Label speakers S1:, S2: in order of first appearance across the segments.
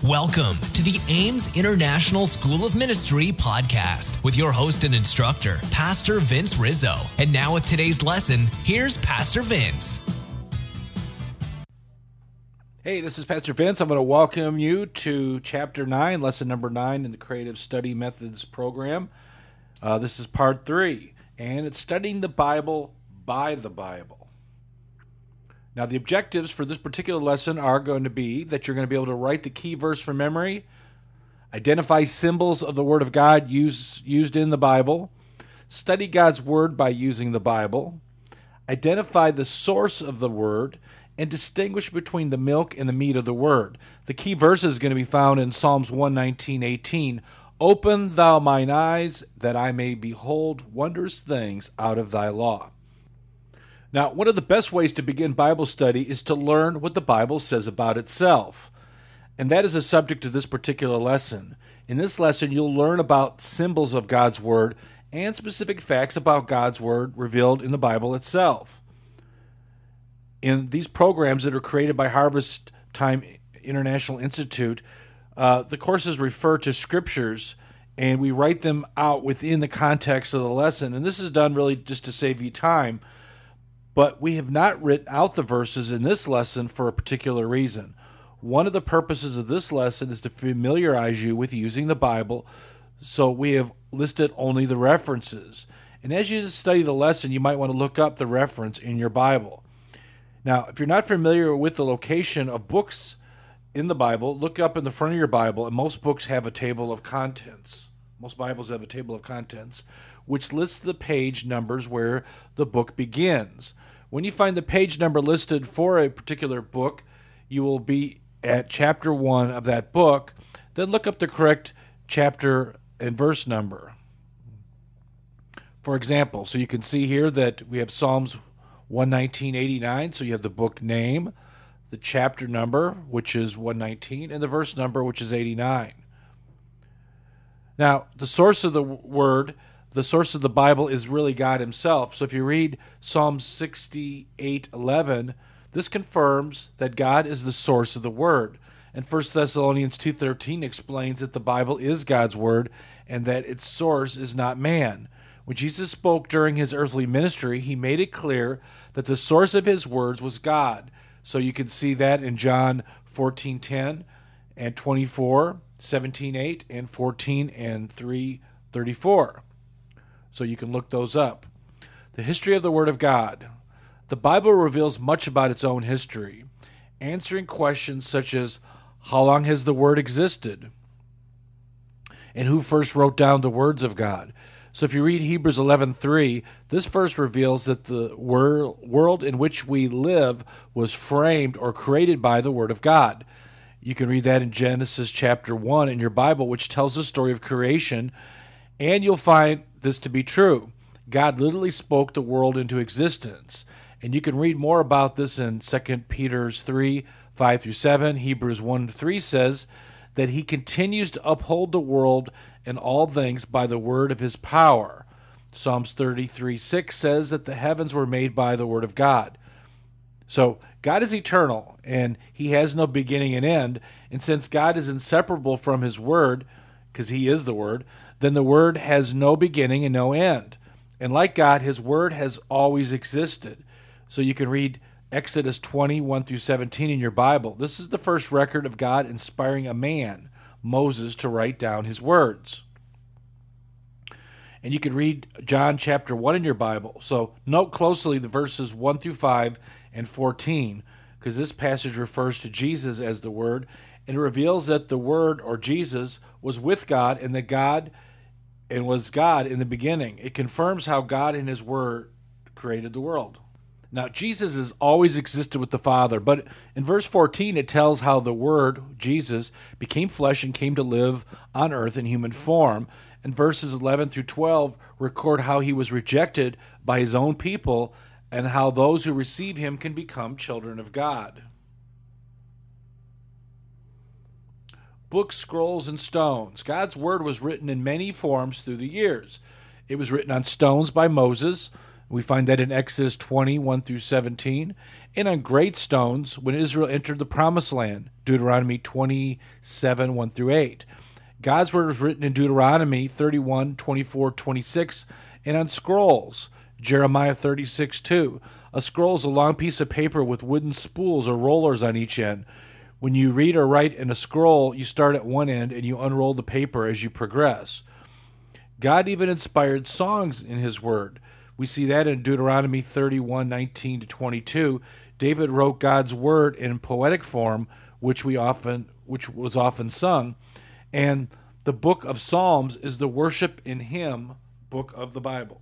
S1: Welcome to the Ames International School of Ministry podcast with your host and instructor, Pastor Vince Rizzo. And now with today's lesson, here's Pastor Vince.
S2: Hey, this is Pastor Vince. I'm going to welcome you to Chapter 9, Lesson number 9 in the Creative Study Methods program. This is Part 3, and it's studying the Bible by the Bible. Now, the objectives for this particular lesson are going to be that you're going to be able to write the key verse from memory, identify symbols of the Word of God used in the Bible, study God's Word by using the Bible, identify the source of the Word, and distinguish between the milk and the meat of the Word. The key verse is going to be found in Psalms 119:18. Open thou mine eyes, that I may behold wondrous things out of thy law. Now, one of the best ways to begin Bible study is to learn what the Bible says about itself. And that is the subject of this particular lesson. In this lesson, you'll learn about symbols of God's Word and specific facts about God's Word revealed in the Bible itself. In these programs that are created by Harvest Time International Institute, the courses refer to scriptures, and we write them out within the context of the lesson. And this is done really just to save you time. But we have not written out the verses in this lesson for a particular reason. One of the purposes of this lesson is to familiarize you with using the Bible, so we have listed only the references. And as you study the lesson, you might want to look up the reference in your Bible. Now, if you're not familiar with the location of books in the Bible, look up in the front of your Bible, and most books have a table of contents. Most Bibles have a table of contents, which lists the page numbers where the book begins. When you find the page number listed for a particular book, you will be at chapter 1 of that book. Then look up the correct chapter and verse number. For example, so you can see here that we have Psalms 119:89, so you have the book name, the chapter number, which is 119, and the verse number, which is 89. Now, the source of the Word, the source of the Bible is really God himself. So if you read Psalm 68:11, this confirms that God is the source of the Word. And 1 Thessalonians 2:13 explains that the Bible is God's Word and that its source is not man. When Jesus spoke during his earthly ministry, he made it clear that the source of his words was God. So you can see that in John 14:10 and 24:17-8 and 14 and 3:34. So you can look those up. The history of the Word of God. The Bible reveals much about its own history, answering questions such as, how long has the Word existed? And who first wrote down the words of God? So if you read Hebrews 11:3, this verse reveals that the world in which we live was framed or created by the Word of God. You can read that in Genesis chapter 1 in your Bible, which tells the story of creation, and you'll find this to be true. God literally spoke the world into existence. And you can read more about this in 2 Peter 3:5-7. Hebrews 1:3 says that he continues to uphold the world and all things by the word of his power. Psalms 33:6 says that the heavens were made by the word of God. So God is eternal, and he has no beginning and end. And since God is inseparable from his word, because he is the word, then the word has no beginning and no end. And like God, his word has always existed. So you can read Exodus 20:1-17 in your Bible. This is the first record of God inspiring a man, Moses, to write down his words. And you can read John chapter 1 in your Bible. So note closely the verses 1-5 and 14, because this passage refers to Jesus as the Word, and it reveals that the Word, or Jesus, was with God, and that God and was God in the beginning. It confirms how God in his Word created the world. Now, Jesus has always existed with the Father, but in verse 14 it tells how the Word, Jesus, became flesh and came to live on earth in human form. And verses 11-12 record how he was rejected by his own people and how those who receive him can become children of God. Books, scrolls, and stones. God's Word was written in many forms through the years. It was written on stones by Moses, We find that in Exodus 20, 1 through 17, and on great stones when Israel entered the Promised Land, Deuteronomy 27, 1 through 8. God's word was written in Deuteronomy 31, 24, 26, and on scrolls, Jeremiah 36, 2. A scroll is a long piece of paper with wooden spools or rollers on each end. When you read or write in a scroll, you start at one end and you unroll the paper as you progress. God even inspired songs in his word. We see that in Deuteronomy 31, 19 to 22. David wrote God's word in poetic form, which was often sung. And the book of Psalms is the worship in hymn book of the Bible.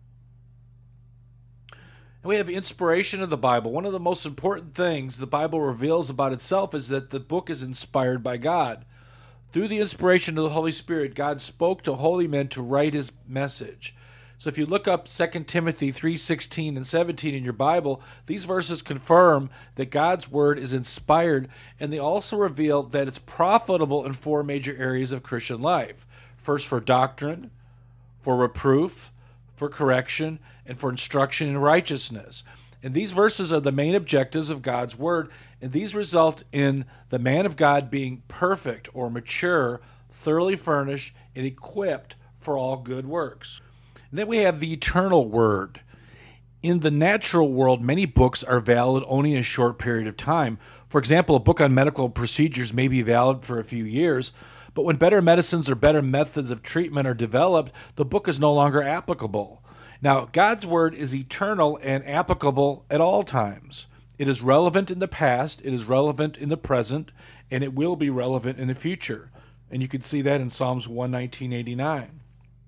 S2: And we have inspiration of the Bible. One of the most important things the Bible reveals about itself is that the book is inspired by God. Through the inspiration of the Holy Spirit, God spoke to holy men to write his message. So if you look up 2 Timothy 3:16 and 17 in your Bible, these verses confirm that God's word is inspired, and they also reveal that it's profitable in four major areas of Christian life. First, for doctrine, for reproof, for correction, and for instruction in righteousness. And these verses are the main objectives of God's word, and these result in the man of God being perfect or mature, thoroughly furnished, and equipped for all good works. And then we have the eternal word. In the natural world, many books are valid only in a short period of time. For example, a book on medical procedures may be valid for a few years, but when better medicines or better methods of treatment are developed, the book is no longer applicable. Now, God's word is eternal and applicable at all times. It is relevant in the past, it is relevant in the present, and it will be relevant in the future. And you can see that in Psalms 119:89.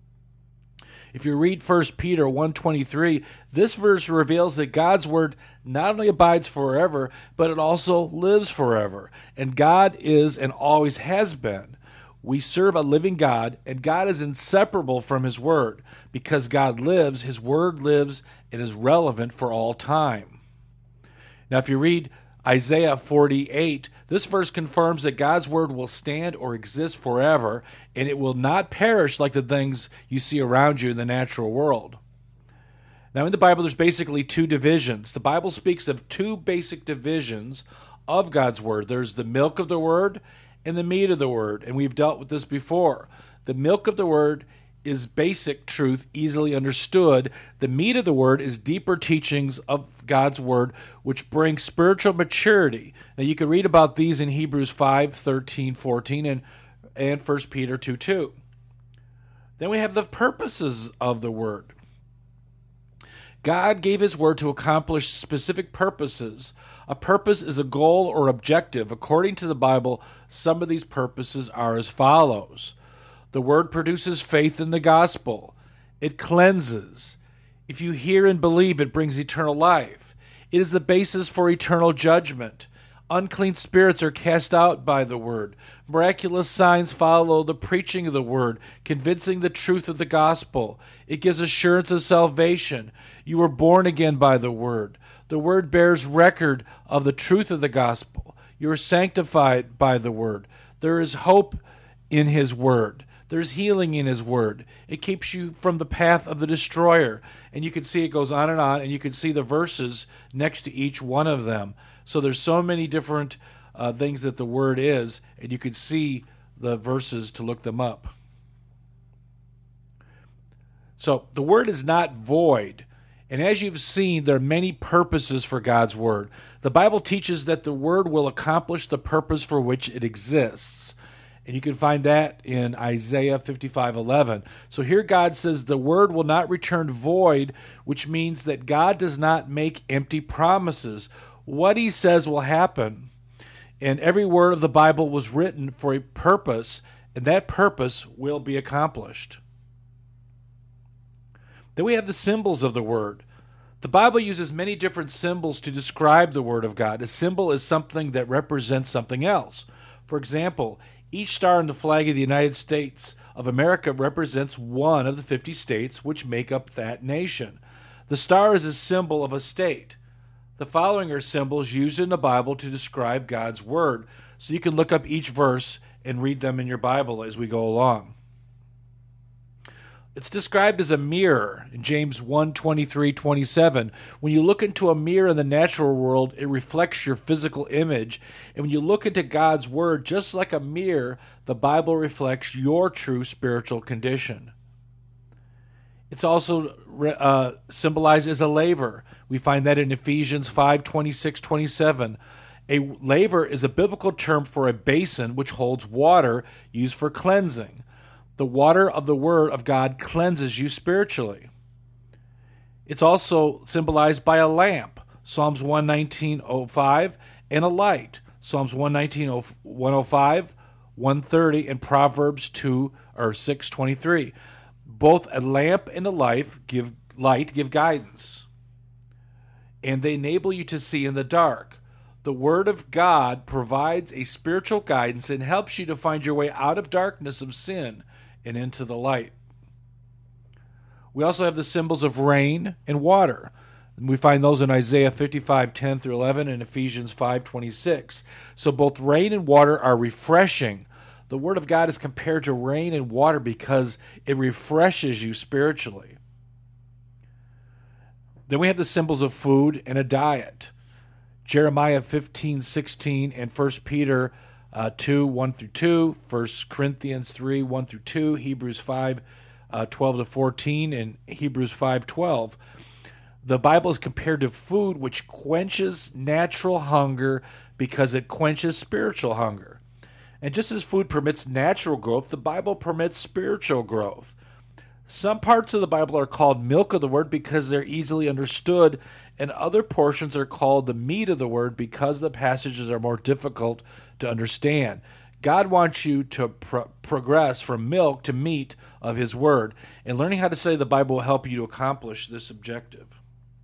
S2: If you read 1 Peter 1:23, this verse reveals that God's word not only abides forever, but it also lives forever. And God is and always has been. We serve a living God, and God is inseparable from his word. Because God lives, his word lives and is relevant for all time. Now, if you read Isaiah 48, this verse confirms that God's word will stand or exist forever, and it will not perish like the things you see around you in the natural world. Now, in the Bible, there's basically two divisions. The Bible speaks of two basic divisions of God's word. There's the milk of the word and the meat of the word, and we've dealt with this before. The milk of the word is basic truth, easily understood. The meat of the word is deeper teachings of God's word, which bring spiritual maturity. Now, you can read about these in Hebrews 5:13, 14, and 1 Peter 2:2. Then we have the purposes of the word. God gave his word to accomplish specific purposes. A purpose is a goal or objective. According to the Bible, some of these purposes are as follows. The word produces faith in the gospel. It cleanses. If you hear and believe, it brings eternal life. It is the basis for eternal judgment. Unclean spirits are cast out by the word. Miraculous signs follow the preaching of the word, convincing the truth of the gospel. It gives assurance of salvation. You were born again by the word. The word bears record of the truth of the gospel. You are sanctified by the word. There is hope in his word. There's healing in his word. It keeps you from the path of the destroyer. And you can see it goes on, and you can see the verses next to each one of them. So there's so many different things that the word is, and you can see the verses to look them up. So the word is not void. And as you've seen, there are many purposes for God's word. The Bible teaches that the word will accomplish the purpose for which it exists. And you can find that in Isaiah 55:11. So here God says the word will not return void, which means that God does not make empty promises. What he says will happen. And every word of the Bible was written for a purpose, and that purpose will be accomplished. Then we have the symbols of the word. The Bible uses many different symbols to describe the word of God. A symbol is something that represents something else. For example, each star in the flag of the United States of America represents one of the 50 states which make up that nation. The star is a symbol of a state. The following are symbols used in the Bible to describe God's word. So you can look up each verse and read them in your Bible as we go along. It's described as a mirror in James 1:23-27. When you look into a mirror in the natural world, it reflects your physical image. And when you look into God's Word, just like a mirror, the Bible reflects your true spiritual condition. It's also symbolized as a laver. We find that in Ephesians 5:26-27. A laver is a biblical term for a basin which holds water used for cleansing. The water of the Word of God cleanses you spiritually. It's also symbolized by a lamp, Psalms 119:05, and a light, Psalms 119:105, 130, and Proverbs 6:23. Both a lamp and a light give guidance, and they enable you to see in the dark. The Word of God provides a spiritual guidance and helps you to find your way out of darkness of sin and into the light. We also have the symbols of rain and water. And we find those in Isaiah 55:10-11 and Ephesians 5:26. So both rain and water are refreshing. The Word of God is compared to rain and water because it refreshes you spiritually. Then we have the symbols of food and a diet. Jeremiah 15:16 and 1 Peter 2:1-2, 1 Corinthians 3:1-2, Hebrews 5:12-14, and Hebrews 5:12. The Bible is compared to food which quenches natural hunger because it quenches spiritual hunger. And just as food permits natural growth, the Bible permits spiritual growth. Some parts of the Bible are called milk of the Word because they're easily understood, and other portions are called the meat of the Word because the passages are more difficult to understand. God wants you to progress from milk to meat of His Word, and learning how to study the Bible will help you to accomplish this objective.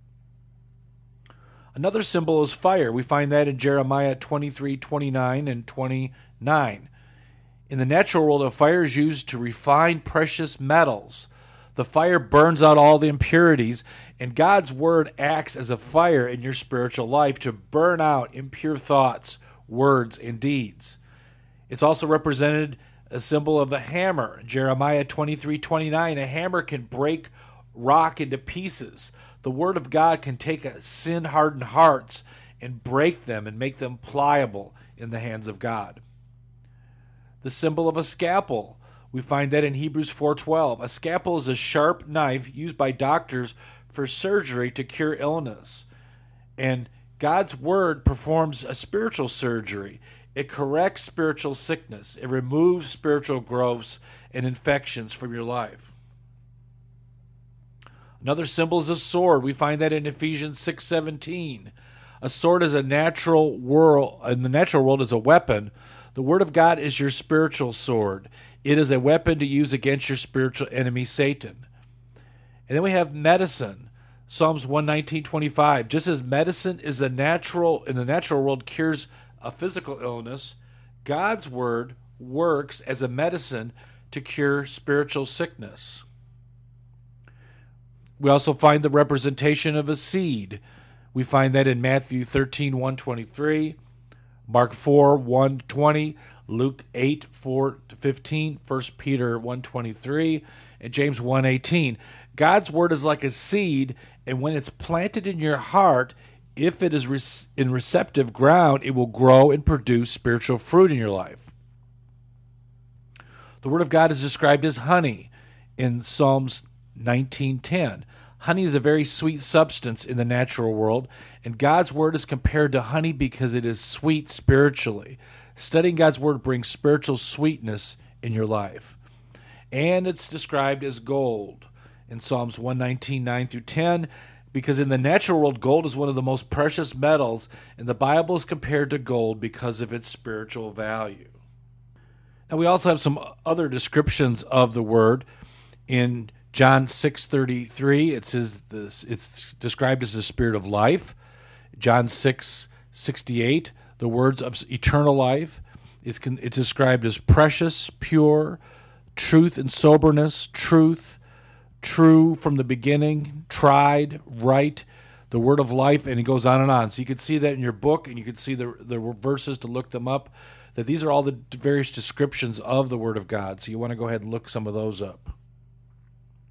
S2: Another symbol is fire. We find that in Jeremiah 23:29 and 29. In the natural world, a fire is used to refine precious metals. The fire burns out all the impurities, and God's Word acts as a fire in your spiritual life to burn out impure thoughts, words, and deeds. It's also represented a symbol of a hammer. Jeremiah 23:29, a hammer can break rock into pieces. The Word of God can take sin-hardened hearts and break them and make them pliable in the hands of God. The symbol of a scalpel. We find that in Hebrews 4:12. A scalpel is a sharp knife used by doctors for surgery to cure illness. And God's Word performs a spiritual surgery. It corrects spiritual sickness. It removes spiritual growths and infections from your life. Another symbol is a sword. We find that in Ephesians 6:17. A sword is in the natural world is a weapon. The Word of God is your spiritual sword. It is a weapon to use against your spiritual enemy, Satan. And then we have medicine. Psalms 119:25. Just as medicine is in the natural world cures a physical illness, God's Word works as a medicine to cure spiritual sickness. We also find the representation of a seed. We find that in Matthew 13:1-23, Mark 4:1-20, Luke 8:4-15, 1 Peter 1:23, and James 1:18. God's Word is like a seed, and when it's planted in your heart, if it is in receptive ground, it will grow and produce spiritual fruit in your life. The Word of God is described as honey in Psalms 19:10. Honey is a very sweet substance in the natural world, and God's Word is compared to honey because it is sweet spiritually. Studying God's Word brings spiritual sweetness in your life. And it's described as gold in Psalms 119:9-10, because in the natural world, gold is one of the most precious metals, and the Bible is compared to gold because of its spiritual value. Now, we also have some other descriptions of the Word. In John 6:33, it says it's described as the Spirit of life. John 6:68, the words of eternal life. It's described as precious, pure, truth and soberness, truth, true from the beginning, tried, right, the word of life, and it goes on and on. So you can see that in your book, and you can see the verses to look them up, that these are all the various descriptions of the Word of God. So you want to go ahead and look some of those up.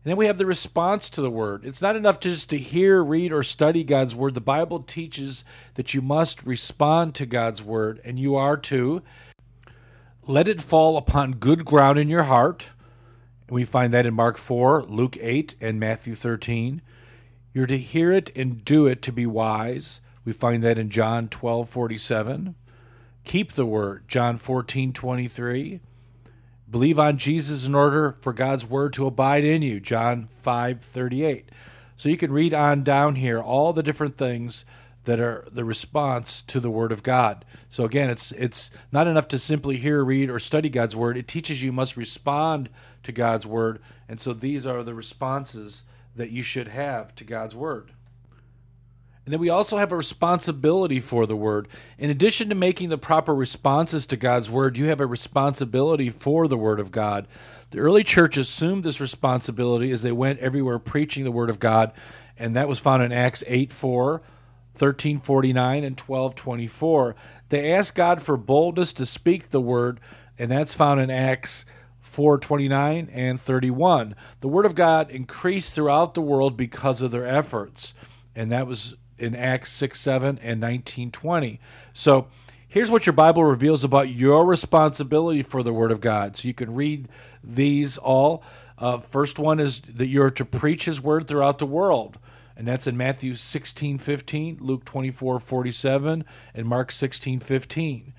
S2: And then we have the response to the Word. It's not enough just to hear, read, or study God's Word. The Bible teaches that you must respond to God's Word, and you are to let it fall upon good ground in your heart. We find that in Mark 4, Luke 8, and Matthew 13. You're to hear it and do it to be wise. We find that in John 12:47. Keep the Word, John 14:23. Believe on Jesus in order for God's Word to abide in you, John 5:38. So you can read on down here all the different things that are the response to the Word of God. So again, it's not enough to simply hear, read, or study God's Word. It teaches you must respond to God's Word, and so these are the responses that you should have to God's Word. And then we also have a responsibility for the Word. In addition to making the proper responses to God's Word, you have a responsibility for the Word of God. The early church assumed this responsibility as they went everywhere preaching the Word of God, and that was found in Acts 8:4, 13:49, and 12:24. They asked God for boldness to speak the Word, and that's found in Acts 4:29 and 31. The Word of God increased throughout the world because of their efforts, and that was in Acts 6:7 and 19:20. So here's what your Bible reveals about your responsibility for the Word of God. So you can read these all. First one is that you're to preach His Word throughout the world, and that's in Matthew 16:15, Luke 24:47, and Mark 16:15.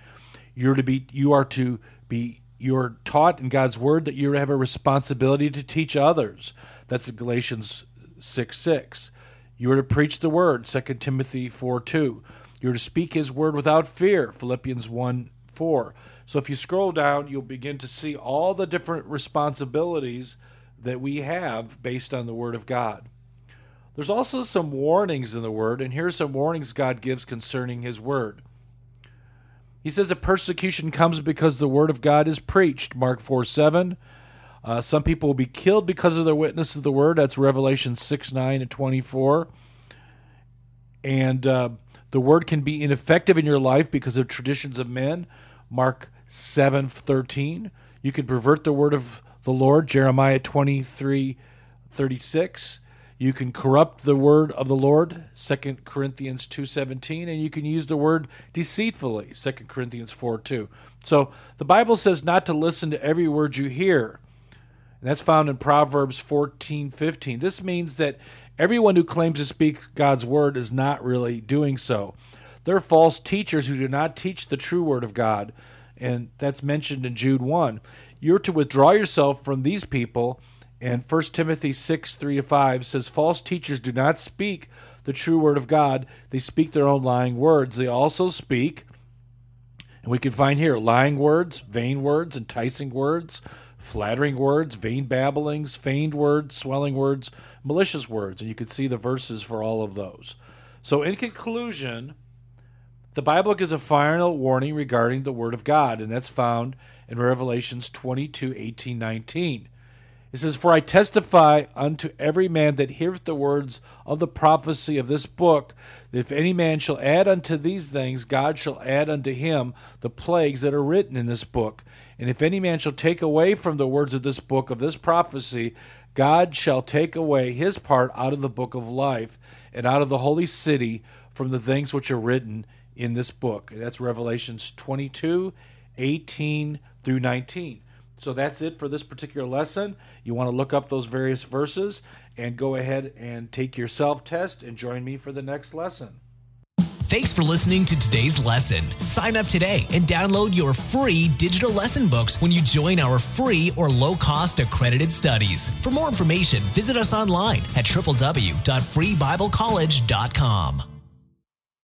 S2: You're taught in God's Word that you have a responsibility to teach others. That's in Galatians 6:6. You are to preach the Word, 2 Timothy 4:2. You're to speak His Word without fear, Philippians 1:4. So if you scroll down, you'll begin to see all the different responsibilities that we have based on the Word of God. There's also some warnings in the Word, and here's some warnings God gives concerning His Word. He says that persecution comes because the Word of God is preached, Mark 4:7. Some people will be killed because of their witness of the Word. That's Revelation 6:9 and 24. And the Word can be ineffective in your life because of traditions of men, Mark 7:13. You can pervert the Word of the Lord, Jeremiah 23:36. You can corrupt the Word of the Lord, 2 Corinthians 2:17, and you can use the Word deceitfully, 2 Corinthians 4:2. So the Bible says not to listen to every word you hear. And that's found in Proverbs 14:15. This means that everyone who claims to speak God's Word is not really doing so. There are false teachers who do not teach the true Word of God, and that's mentioned in Jude 1. You're to withdraw yourself from these people, and 1 Timothy 6:3-5 says, false teachers do not speak the true Word of God. They speak their own lying words. They also speak, and we can find here, lying words, vain words, enticing words, flattering words, vain babblings, feigned words, swelling words, malicious words. And you can see the verses for all of those. So in conclusion, the Bible gives a final warning regarding the Word of God, and that's found in Revelations 22:18-19. It says, for I testify unto every man that heareth the words of the prophecy of this book, that if any man shall add unto these things, God shall add unto him the plagues that are written in this book. And if any man shall take away from the words of this book of this prophecy, God shall take away his part out of the book of life and out of the holy city from the things which are written in this book. And that's Revelations 22:18-19. So that's it for this particular lesson. You want to look up those various verses and go ahead and take your self-test and join me for the next lesson.
S1: Thanks for listening to today's lesson. Sign up today and download your free digital lesson books when you join our free or low-cost accredited studies. For more information, visit us online at www.freebiblecollege.com.